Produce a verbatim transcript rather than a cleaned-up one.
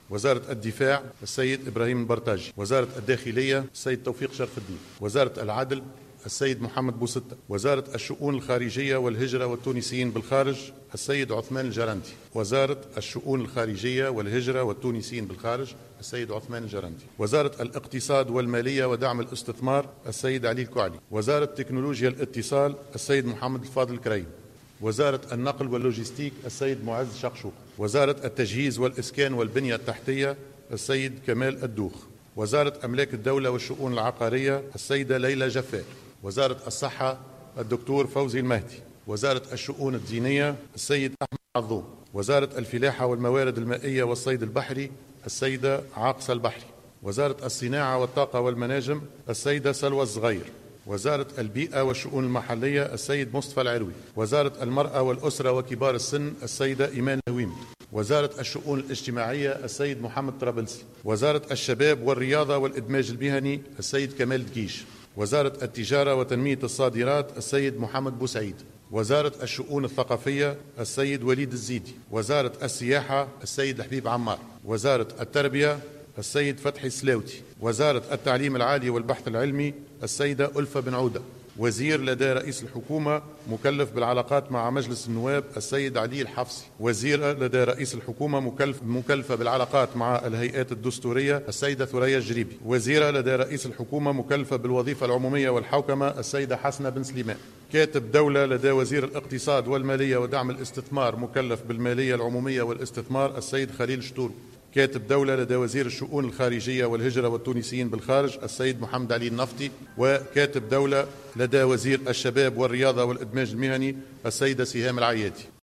وزارة الدفاع السيد إبراهيم البرتاجي. وزارة الداخلية السيد توفيق شرف الدين. وزارة العدل السيد محمد بوستة. وزارة الشؤون الخارجية والهجرة والتونسيين بالخارج السيد عثمان الجرندي. وزارة الشؤون الخارجية والهجرة والتونسيين بالخارج السيد عثمان الجرندي. وزارة الاقتصاد والمالية ودعم الاستثمار السيد علي الكعلي. وزارة تكنولوجيا الاتصال السيد محمد الفاضل الكريم. وزارة النقل واللوجستيك السيد معز شقشوق. وزارة التجهيز والإسكان والبنية التحتية السيد كمال الدوخ. وزارة أملاك الدولة والشؤون العقارية السيدة ليلى جفار. وزارة الصحة الدكتور فوزي المهدي. وزارة الشؤون الدينية السيد أحمد عظوم. وزارة الفلاحة والموارد المائية والصيد البحري السيدة عاقصة البحري. وزارة الصناعة والطاقة والمناجم السيدة سلوى الصغير. وزارة البيئة والشؤون المحلية السيد مصطفى العروي. وزارة المرأة والأسرة وكبار السن السيدة إيمان الهويمي. وزارة الشؤون الاجتماعية السيد محمد طرابلسي. وزارة الشباب والرياضة والإدماج المهني السيد كمال دقيش. وزارة التجارة وتنمية الصادرات السيد محمد بوسعيد. وزارة الشؤون الثقافية السيد وليد الزيدي. وزارة السياحة السيد الحبيب عمار. وزارة التربية السيد فتحي السلاوتي. وزارة التعليم العالي والبحث العلمي السيدة ألفة بن عودة. وزير لدى رئيس الحكومة مكلف بالعلاقات مع مجلس النواب السيد علي الحفصي. وزير لدى رئيس الحكومة مكلف مكلفة بالعلاقات مع الهيئات الدستورية السيدة ثريا الجريبي. وزيرة لدى رئيس الحكومة مكلفة بالوظيفة العمومية والحوكمة السيدة حسنة بن سليمان. كاتب دولة لدى وزير الاقتصاد والمالية ودعم الاستثمار مكلف بالمالية العمومية والاستثمار السيد خليل شطور. كاتب دولة لدى وزير الشؤون الخارجية والهجرة والتونسيين بالخارج السيد محمد علي النفطي. وكاتب دولة لدى وزير الشباب والرياضة والإدماج المهني السيدة سهام العيادي.